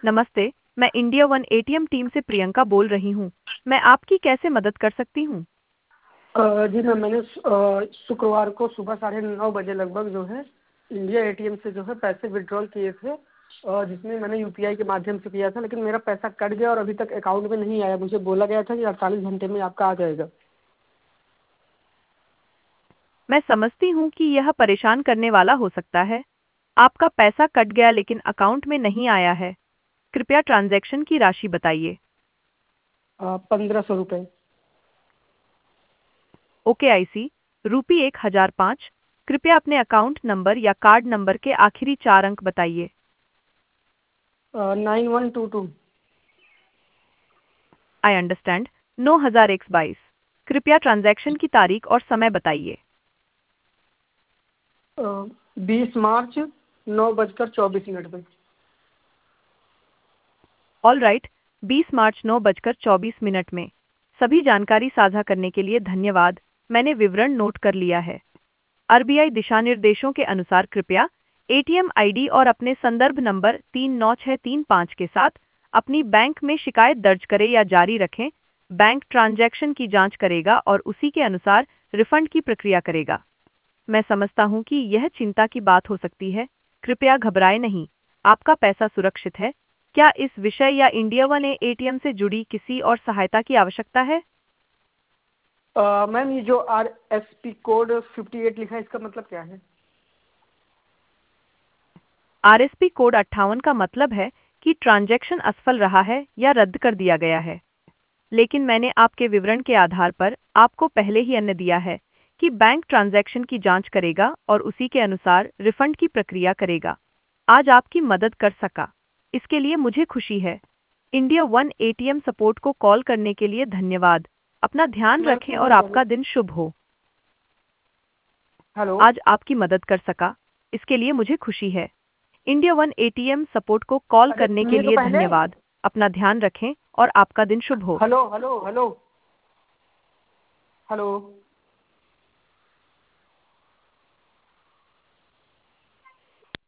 नमस्ते, मैं India One ATM team से प्रियंका बोल रही हूँ। मैं आपकी कैसे मदद कर सकती हूँ? जी मैम, मैंने शुक्रवार को सुबह 9:30 बजे लगभग जो है इंडिया एटीएम से जो है पैसे विड्रॉल किए थे, जिसमें मैंने यूपीआई के माध्यम से किया था, लेकिन मेरा पैसा कट गया और अभी तक अकाउंट में नहीं आया। मुझे बोला गया था कि 48 घंटे में आपका आ जाएगा। मैं समझती हूँ कि यह परेशान करने वाला हो सकता है। आपका पैसा कट गया लेकिन अकाउंट में नहीं आया है। कृपया ट्रांजैक्शन की राशि बताइए। 1500 रुपये। ओके आई सी, रूपी 1005। कृपया अपने अकाउंट नंबर या कार्ड नंबर के आखिरी 4 अंक बताइए। 9122। I understand. 9122। कृपया ट्रांजैक्शन की तारीख और समय बताइए। 20 मार्च 9:24 पे। ऑल राइट, 20 मार्च 9:24 में। सभी जानकारी साझा करने के लिए धन्यवाद। मैंने विवरण नोट कर लिया है। आरबीआई दिशा निर्देशों के अनुसार कृपया एटीएम आईडी और अपने संदर्भ नंबर 39635 के साथ अपनी बैंक में शिकायत दर्ज करें या जारी रखें। बैंक ट्रांजैक्शन की जांच करेगा और उसी के अनुसार रिफंड की प्रक्रिया करेगा। मैं समझता हूं कि यह चिंता की बात हो सकती है। कृपया घबराएं नहीं, आपका पैसा सुरक्षित है। क्या इस विषय या इंडिया वन एटीएम से जुड़ी किसी और सहायता की आवश्यकता है? मैम, ये जो RSP कोड 58 लिखा है, इसका मतलब क्या है? आरएसपी कोड 58 का मतलब है कि ट्रांजैक्शन असफल रहा है या रद्द कर दिया गया है। लेकिन मैंने आपके विवरण के आधार पर आपको पहले ही अन्य दिया है कि बैंक ट्रांजैक्शन की जांच करेगा और उसी के अनुसार रिफंड की प्रक्रिया करेगा। आज आपकी मदद कर सका, इसके लिए मुझे खुशी है। इंडिया वन एटीएम सपोर्ट को कॉल करने के लिए धन्यवाद। अपना ध्यान मैम रखें और सुनो आपका दिन शुभ हो। हेलो। आज आपकी मदद कर सका, इसके लिए मुझे खुशी है। इंडिया वन एटीएम सपोर्ट को कॉल अरे करने के सुनिए तो लिए पहले। धन्यवाद। अपना ध्यान रखें और आपका दिन शुभ हो। Hello hello hello hello.